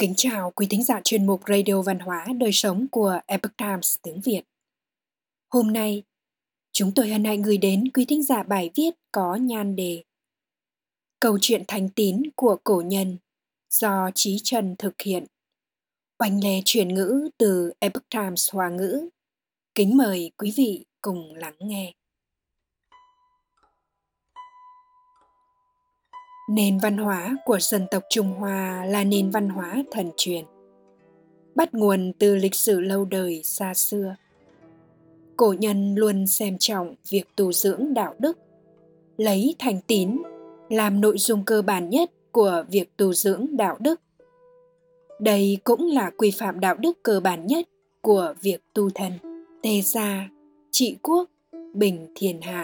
Kính chào quý thính giả chuyên mục Radio Văn hóa Đời sống của Epoch Times tiếng Việt. Hôm nay, chúng tôi hân hạnh gửi đến quý thính giả bài viết có nhan đề Câu chuyện thánh tín của cổ nhân do Chí Trần thực hiện. Oanh Lê chuyển ngữ từ Epoch Times Hoa ngữ. Kính mời quý vị cùng lắng nghe. Nền văn hóa của dân tộc Trung Hoa là nền văn hóa thần truyền, bắt nguồn từ lịch sử lâu đời xa xưa. Cổ nhân luôn xem trọng việc tu dưỡng đạo đức, lấy thành tín làm nội dung cơ bản nhất của việc tu dưỡng đạo đức. Đây cũng là quy phạm đạo đức cơ bản nhất của việc tu thân, tề gia, trị quốc, bình thiên hạ.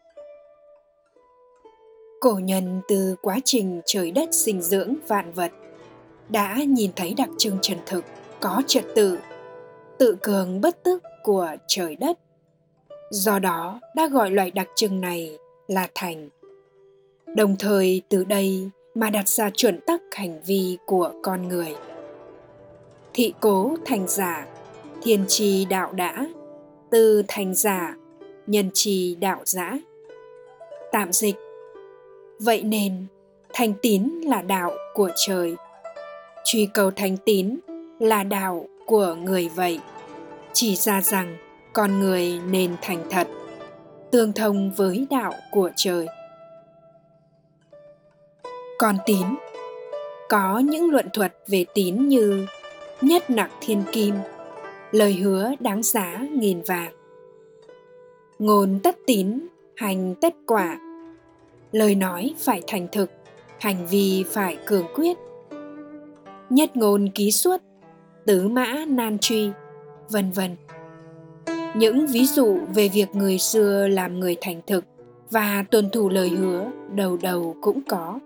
Cổ nhân từ quá trình trời đất sinh dưỡng vạn vật đã nhìn thấy đặc trưng trần thực, có trật tự, tự cường bất tức của trời đất. Do đó đã gọi loại đặc trưng này là thành. Đồng thời từ đây mà đặt ra chuẩn tắc hành vi của con người. Thị cố thành giả, thiên trì đạo đã, từ thành giả, nhân trì đạo dã. Tạm dịch: vậy nên thành tín là đạo của trời, truy cầu thành tín là đạo của người vậy. Chỉ ra rằng con người nên thành thật, tương thông với đạo của trời. Còn tín, có những luận thuật về tín như nhất nặc thiên kim, lời hứa đáng giá nghìn vàng, ngôn tất tín, hành tất quả, lời nói phải thành thực, hành vi phải cường quyết, nhất ngôn ký suất, tứ mã nan truy, vân vân. Những ví dụ về việc người xưa làm người thành thực và tuân thủ lời hứa đầu đầu cũng có.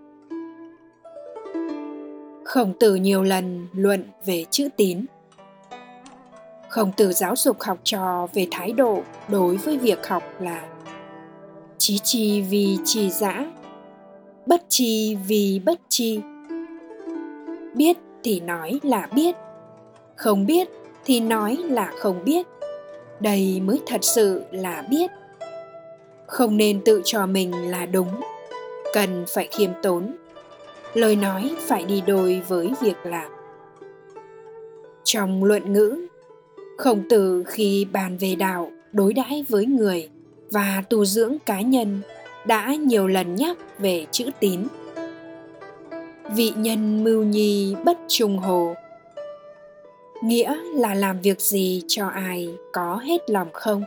Khổng Tử nhiều lần luận về chữ tín. Khổng Tử giáo dục học trò về thái độ đối với việc học là chí chi vì trì dã, bất chi vì bất chi. Biết thì nói là biết, không biết thì nói là không biết. Đây mới thật sự là biết. Không nên tự cho mình là đúng, cần phải khiêm tốn. Lời nói phải đi đôi với việc làm. Trong luận ngữ, Khổng Tử khi bàn về đạo đối đãi với người và tu dưỡng cá nhân đã nhiều lần nhắc về chữ tín. Vị nhân mưu nhi bất trung hồ, nghĩa là làm việc gì cho ai có hết lòng không.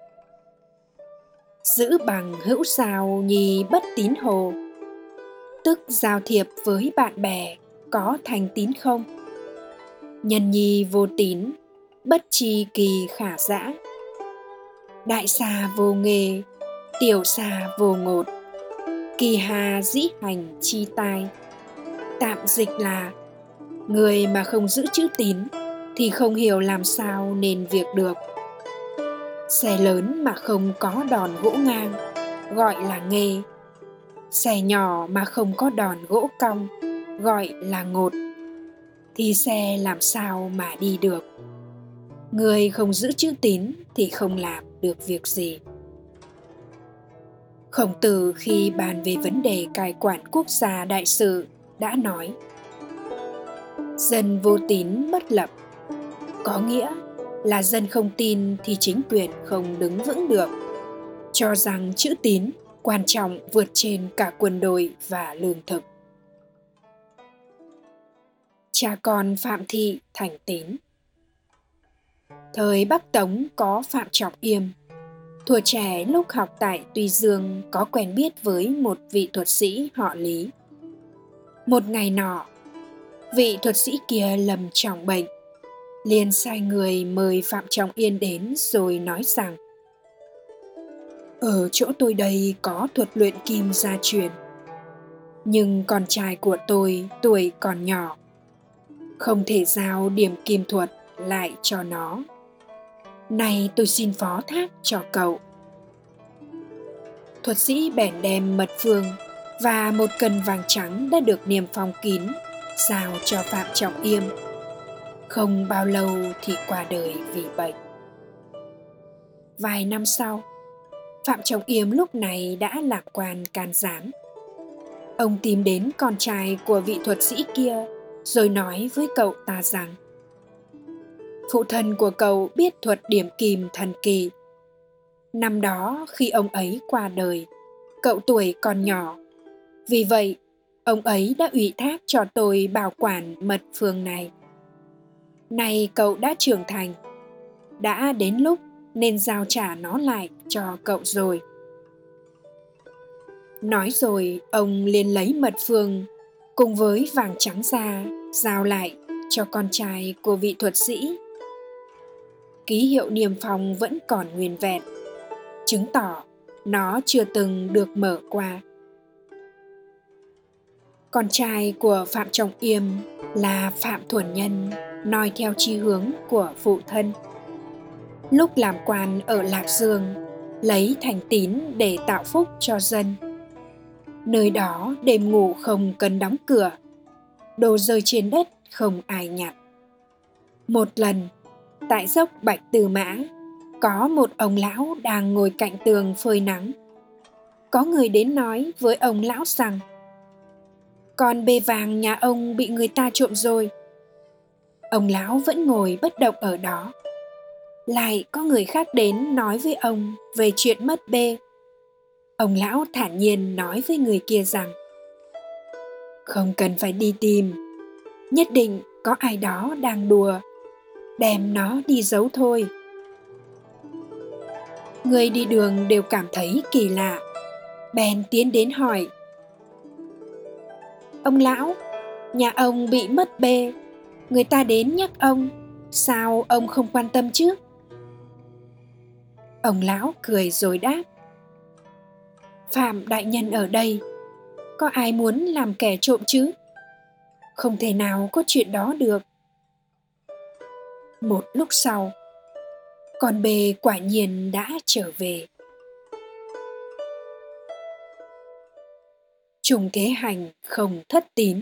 Giữ bằng hữu sao nhi bất tín hồ, tức giao thiệp với bạn bè có thành tín không. Nhân nhi vô tín, bất tri kỳ khả dã. Đại xà vô nghề, tiểu xà vô ngột, kỳ hà dĩ hành chi tai. Tạm dịch là người mà không giữ chữ tín thì không hiểu làm sao nên việc được. Xe lớn mà không có đòn gỗ ngang gọi là nghề, xe nhỏ mà không có đòn gỗ cong gọi là ngột, thì xe làm sao mà đi được. Người không giữ chữ tín thì không làm được việc gì. Khổng Tử khi bàn về vấn đề cai quản quốc gia đại sự đã nói: dân vô tín bất lập, có nghĩa là dân không tin thì chính quyền không đứng vững được, cho rằng chữ tín quan trọng vượt trên cả quân đội và lương thực. Cha con Phạm Thị thành tín. Thời Bắc Tống có Phạm Trọng Yêm. Thuở trẻ lúc học tại Tuy Dương có quen biết với một vị thuật sĩ họ Lý. Một ngày nọ, vị thuật sĩ kia lầm trọng bệnh, liền sai người mời Phạm Trọng Yêm đến rồi nói rằng: ở chỗ tôi đây có thuật luyện kim gia truyền, nhưng con trai của tôi tuổi còn nhỏ, không thể giao điểm kim thuật lại cho nó. Này tôi xin phó thác cho cậu. Thuật sĩ bèn đem mật phương và một cân vàng trắng đã được niêm phong kín giao cho Phạm Trọng Yêm. Không bao lâu thì qua đời vì bệnh. Vài năm sau, Phạm Trọng Yêm lúc này đã làm quan can giám. Ông tìm đến con trai của vị thuật sĩ kia rồi nói với cậu ta rằng: phụ thân của cậu biết thuật điểm kim thần kỳ. Năm đó khi ông ấy qua đời, cậu tuổi còn nhỏ. Vì vậy, ông ấy đã ủy thác cho tôi bảo quản mật phương này. Nay cậu đã trưởng thành, đã đến lúc nên giao trả nó lại cho cậu rồi. Nói rồi, ông liền lấy mật phương cùng với vàng trắng ra giao lại cho con trai của vị thuật sĩ. Ký hiệu niêm phong vẫn còn nguyên vẹn, chứng tỏ nó chưa từng được mở qua. Con trai của Phạm Trọng Yêm là Phạm Thuần Nhân, noi theo chí hướng của phụ thân. Lúc làm quan ở Lạc Dương, lấy thành tín để tạo phúc cho dân. Nơi đó đêm ngủ không cần đóng cửa, đồ rơi trên đất không ai nhặt. Một lần, tại dốc Bạch Từ Mã, có một ông lão đang ngồi cạnh tường phơi nắng. Có người đến nói với ông lão rằng: con bê vàng nhà ông bị người ta trộm rồi. Ông lão vẫn ngồi bất động ở đó. Lại có người khác đến nói với ông về chuyện mất bê. Ông lão thản nhiên nói với người kia rằng: không cần phải đi tìm, nhất định có ai đó đang đùa, đem nó đi giấu thôi. Người đi đường đều cảm thấy kỳ lạ, bèn tiến đến hỏi: ông lão, nhà ông bị mất bê, người ta đến nhắc ông, sao ông không quan tâm chứ? Ông lão cười rồi đáp: Phạm đại nhân ở đây, có ai muốn làm kẻ trộm chứ? Không thể nào có chuyện đó được. Một lúc sau, con bê quả nhiên đã trở về. Trùng Thế Hành không thất tín.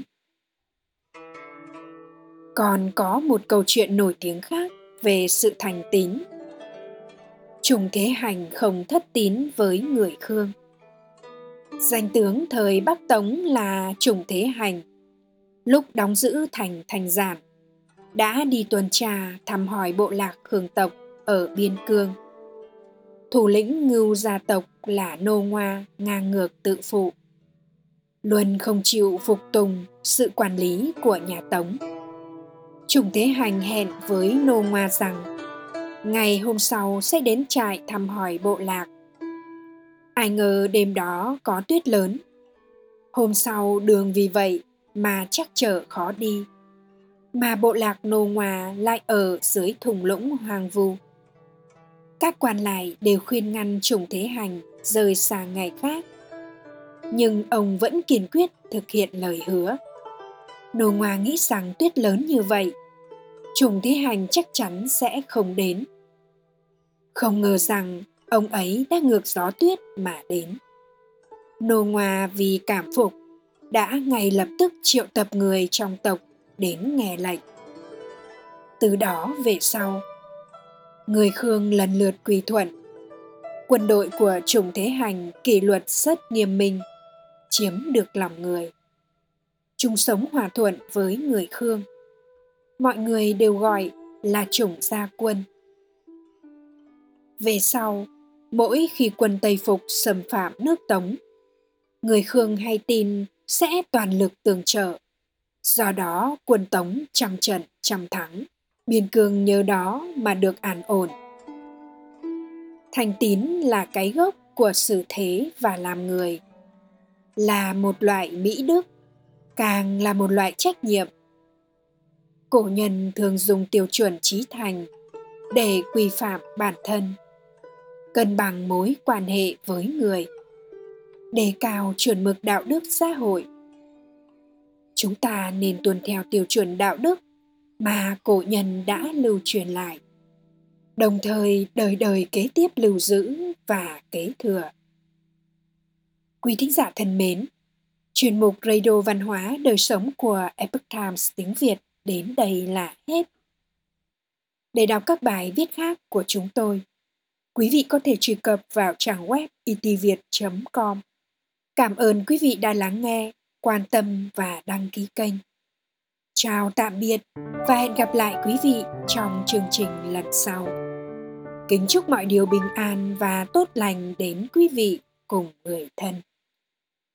Còn có một câu chuyện nổi tiếng khác về sự thành tín. Trùng Thế Hành không thất tín với người Khương. Danh tướng thời Bắc Tống là Trùng Thế Hành, lúc đóng giữ thành Thành Giản, đã đi tuần tra thăm hỏi bộ lạc Khương tộc ở Biên Cương. Thủ lĩnh Ngưu gia tộc là Nô Ngoa ngang ngược tự phụ, luôn không chịu phục tùng sự quản lý của nhà Tống. Trùng Thế Hành hẹn với Nô Ngoa rằng ngày hôm sau sẽ đến trại thăm hỏi bộ lạc. Ai ngờ đêm đó có tuyết lớn. Hôm sau đường vì vậy mà trắc trở khó đi, mà bộ lạc Nô Ngoa lại ở dưới thung lũng hoang vu. Các quan lại đều khuyên ngăn Trùng Thế Hành rời xa ngày khác, nhưng ông vẫn kiên quyết thực hiện lời hứa. Nô Ngoa nghĩ rằng tuyết lớn như vậy, Trùng Thế Hành chắc chắn sẽ không đến. Không ngờ rằng ông ấy đã ngược gió tuyết mà đến. Nô Ngoa vì cảm phục đã ngay lập tức triệu tập người trong tộc đến nghe lệnh. Từ đó về sau, người Khương lần lượt quy thuận. Quân đội của Trùng Thế Hành kỷ luật rất nghiêm minh, chiếm được lòng người. Chung sống hòa thuận với người Khương. Mọi người đều gọi là Trùng Gia Quân. Về sau, mỗi khi quân Tây Phục xâm phạm nước Tống, người Khương hay tin sẽ toàn lực tường trợ. Do đó quân Tống trăm trận trăm thắng, Biên Cương nhờ đó mà được an ổn. Thành tín là cái gốc của xử thế và làm người, là một loại mỹ đức, càng là một loại trách nhiệm. Cổ nhân thường dùng tiêu chuẩn chí thành để quy phạm bản thân, cân bằng mối quan hệ với người, đề cao chuẩn mực đạo đức xã hội. Chúng ta nên tuân theo tiêu chuẩn đạo đức mà cổ nhân đã lưu truyền lại, đồng thời đời đời kế tiếp lưu giữ và kế thừa. Quý thính giả thân mến, Chuyên mục Radio Văn hóa Đời sống của Epoch Times tiếng Việt đến đây là hết. Để đọc các bài viết khác của chúng tôi, quý vị có thể truy cập vào trang web itviet.com. Cảm ơn quý vị đã lắng nghe, quan tâm và đăng ký kênh. Chào tạm biệt và hẹn gặp lại quý vị trong chương trình lần sau. Kính chúc mọi điều bình an và tốt lành đến quý vị cùng người thân.